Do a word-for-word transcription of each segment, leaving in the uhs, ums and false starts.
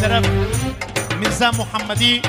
طرف میرزا محمدی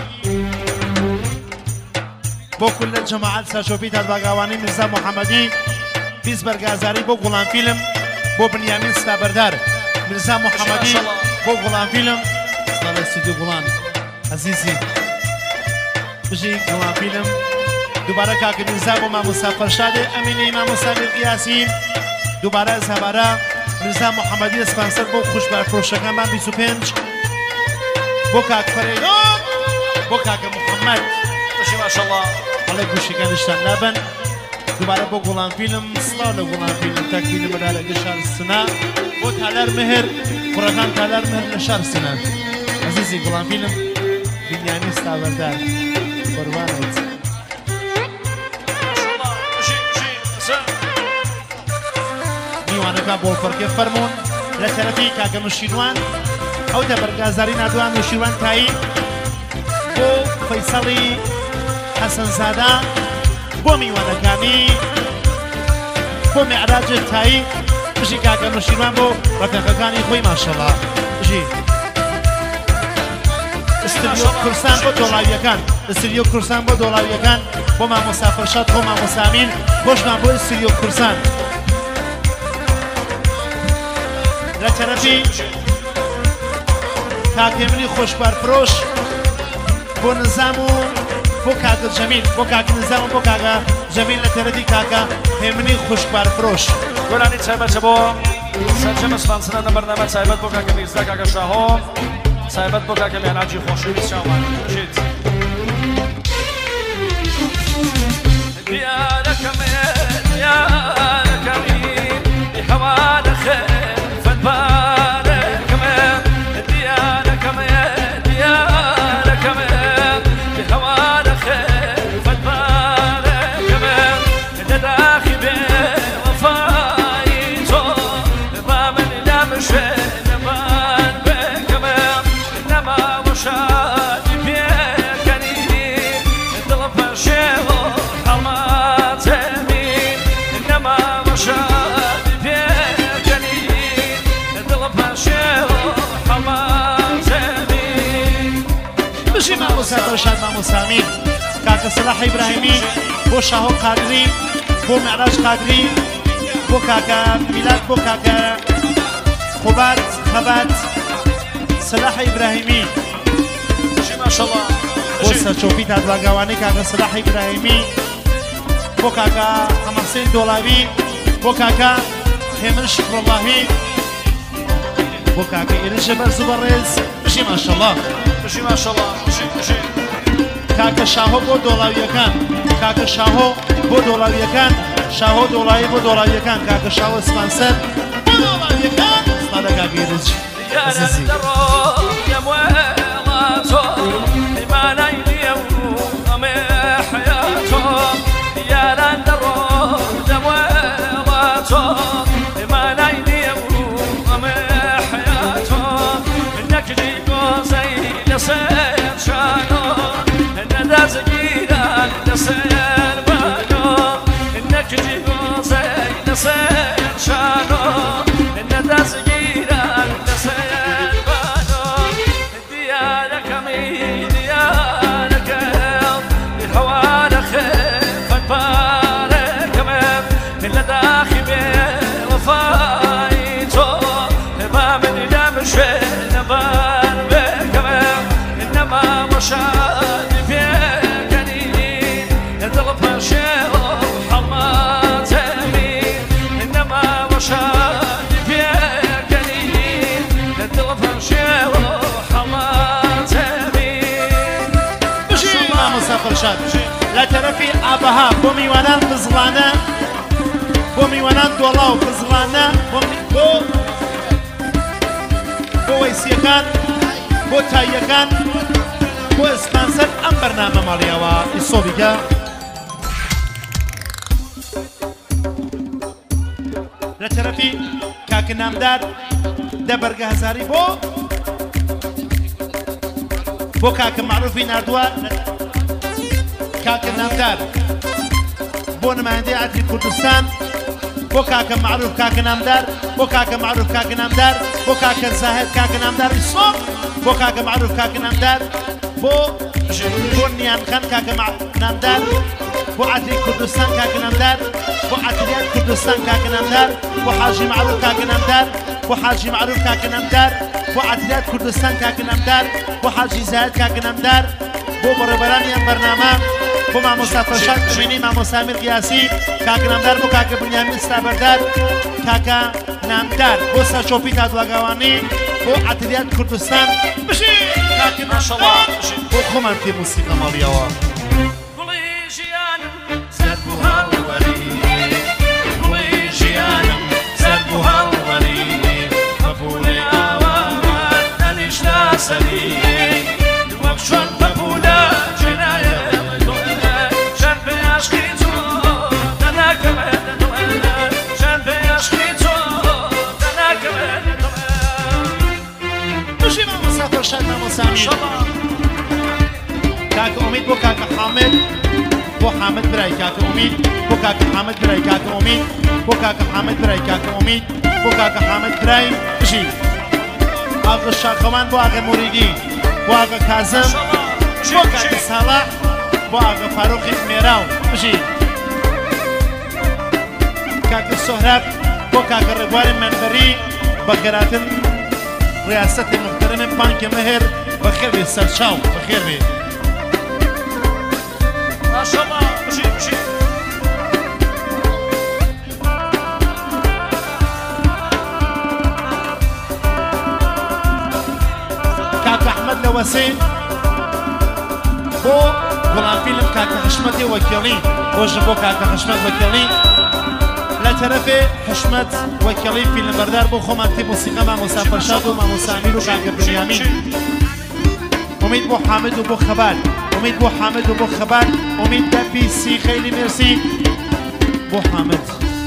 بۆ کل جەماعەت سەرچۆپی تەرباگاوانی میرزا محمدی بیست بەرگازاری بۆ گوڵان فیلم بۆ بنیامین ستابەردار میرزا محمدی بۆ گوڵان فیلم ساڵی استودیۆ گوڵان عزیزی بژی گوڵان فیلم دووبارە کاکە میرزا بۆ مامۆستا فەرشادێ ئەمینەی مامۆستا میرقیاسی دووبارە زەبارە میرزا محمدی سپانسەر بۆ خوشبەرفرۆشەکانمان بیست و پێنج بۆ کاک فەرێدۆ بۆ کاکە محەممەد بەشی ماشەڵڵا هەڵێ گوشەکانشتان نابن دووبارە بۆ گوڵان فیلم سڵاو لە گوڵان فیلم تاکفیلم بەدارەگە شار سنا بۆ تالار مهر کوڕەکان تالار مهر لە شار سنا عزیزی گوڵان فیلم بنیامی ستاوەردار قوربانت میوانەکە بۆ فەرکێ فەرمونون لە تەرەفی کاکە نوشیروان ئەو دەبەرگازاری نادوان نوشیروان تایی بۆ فەیسەڵی حەسەنزادە بۆ میوانەکانی بۆ میعراجێ تایی بژی کاکە نوشیروان بۆ ڕەفیقەکانی خۆی ماشەڵڵا بژی استودیۆ کورسان بۆ دۆڵاویەکان استودیۆ کورسان بۆ دۆڵاویەکان بۆ مامۆستا فەرشاد بۆ مامۆستا ئەمین خۆشمان بۆ استودیۆ کورسان لە تەرەفی کاکێمنی خۆشبارفرۆش بۆ نزام و بۆ کاکە جەمیل بۆ کاکە نزام و بۆ کاکە جەمیل لە تەرەفی کاکە هێمنی خۆشبارفرۆش گۆرانی تایبەتە بۆ سەرجەمە سپانسەرانە بەرنامە تایبەت بۆ کاکە میرزا کاکە شاهۆ تایبەت بۆ کاکە میاناجی خۆشەویست چاوان بژیت دیارەکەم دیارەکەمی هەوانە خێر فەنبارەکەم دیارەکەم دیارەکەم هەوانە خێر فەنبارەکەم لەداخی بێ وەفای تۆ با من نامشێ نەمان بێکەم نەماوە شادی پێکەنی دڵ پەشێوە هەڵماتێمی نەماوە شادی پێکەنی دڵ پەشێوە هەڵماتێمی بژی مامۆستا فەرشاد مامۆستا ئەمین کاکە سەلاح ئیبراهیمی بۆ شاهۆ قادری بۆ میعراج قادری بۆ کاکە میلاد بۆ کاکە خوبات خەبات سەلاح ئیبراهیمی بژی ماشەڵڵا بۆ سەرچۆپی تادواگاوانەی کاکە سەلاح ئیبراهیمی بۆ کاکە حەمەحسین دۆڵاوی بۆ کاکە هێمن شکرەڵڵاهی بۆ کاکە ئێرشە بەرز و بەڕێز بژی ماشەڵڵا بژی ماشەڵڵا بژی بژی کاکە شاهۆ بۆ دۆڵاویەکان کاکە شاهۆ بۆ دۆڵاویەکان شاهۆ دۆڵاوی بۆ دۆڵاویەکان کاکە شاهۆ سپانسەر بۆ دۆڵاویەکان سپانە کاکە ئێرج عزیزی شادی پێکەنی دڵ پەشێوە هەڵماتێمی نەماوە شادی پێکەنی دڵ پەشێوە هەڵماتێمی بژی مامۆستا فەرشاد لە تەرەفی ئابەها بۆ میوانان قزڵانە بۆ میوانان دۆڵاو قزڵانە بۆ بۆ وەیسیەکان بۆ تاییەکان بۆ سپانسەر ئەم بەرنامە ماڵیاوە ئیسۆبیکە لە تەرەفی کاکە نامدار دە بەرگەهزاری بۆ بۆ کاکە معروفی نردووە کاکە نامدار بۆ نمایندەی عەتری کوردستان بۆ کاکە معروف کاکە نامدار بۆ کاکە معروف کاکە نامدار بۆ کاکە زاهد کاکە نامداری سۆم بۆ کاکە معروف کاکە نامدار بۆ بۆ نیانخان کاکە نامدار بۆ عەدلی کوردستان کاکە نامدار بۆ عەدلیات کوردستان کاکە نامدار بۆ حاجی معروف کاکە نامدار بۆ حاجی معروف کاکە نامدار بۆ عەدلیات کوردستان کاکە نامدار بۆ حاجی زاهد کاکە نامدار بۆ بەڕێبەرانیان بەرنامە بۆ مامۆستا فەرشاد کوێنی مامۆستا ئەمیر قیاسی کاکە نامدار بۆ کاکە بنیامین ستابەردار کاکە نامدار بۆ سەرچۆپی دادوەگاوانی بۆ عەدلیات کوردستان بژی کاکە نامدار بۆ خۆمان پێ موسیقە ماڵیەوە گوڵی ژیانم زەرد بوو هەڵوەری گوڵی ژیانم زەرد بوو هەڵوەری پەپوولەی ئاوات نەنیشتا سەری وەک چۆن پەپوولە جێنایە ژەن پێ عەشقی تۆ دەناکەوێتە دڵێ ژەن پێ عەشقی تۆ دەناکەوێتە دڵێ بژی مامۆستا فەرشاد مامۆستا ئەمیر کاکە ئومید بۆ کاکە حامد بۆ حامد برای کاکە ئومید بۆ کاکە حامد برای کاکە ئومید بۆ کاکە حامد برای کاکە ئومید بۆ کاکە حامد برای بژی ئاغا شاخەوان بۆ ئاغا موریدی بۆ ئاغا کازم بۆ کاکە ساڵح بۆ ئاغا فاروقی مێراو بژی کاکە سۆهراب بۆ کاکە ڕێبواری منبەری بە گەراتن ڕیاسەتی محتەرەمی بانکە مەهێر بەخێر بێ سەرچاو بەخێر بێ ماشاءالله بژی بژی کاکە ئەحمەد لە وەسێ بۆ گوڵان فیلم کاکە حشمەتی وەکیڵی بۆژە بۆ کاکە حشمەت وەکیڵی لە تەرەفێ حشمەت وەکیڵی فیلمبەردار بۆ خۆمان تێ موسیقە مامۆستا فەرشاد و مامۆستا ئەمیر و کاکە بنیامین امید بۆ حامد و بۆ خەبات امید بۆ حامد و بۆ خەبات امید دەپیسی خەیلی مرسی بۆ حامد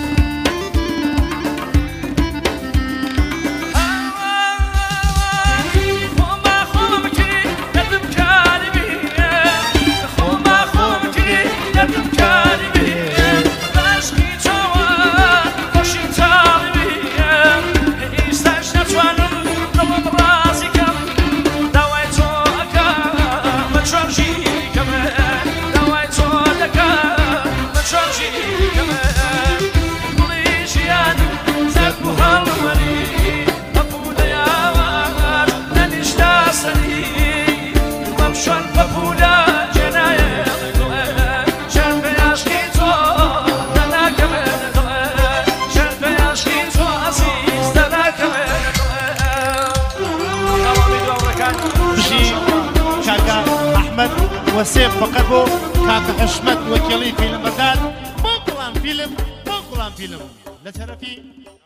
وەسێ فقط بۆ کاکە حشمەت وەکیڵی فیلمبەردار بۆ گوڵان فیلم بۆ گوڵان فیلم لە تەرەفی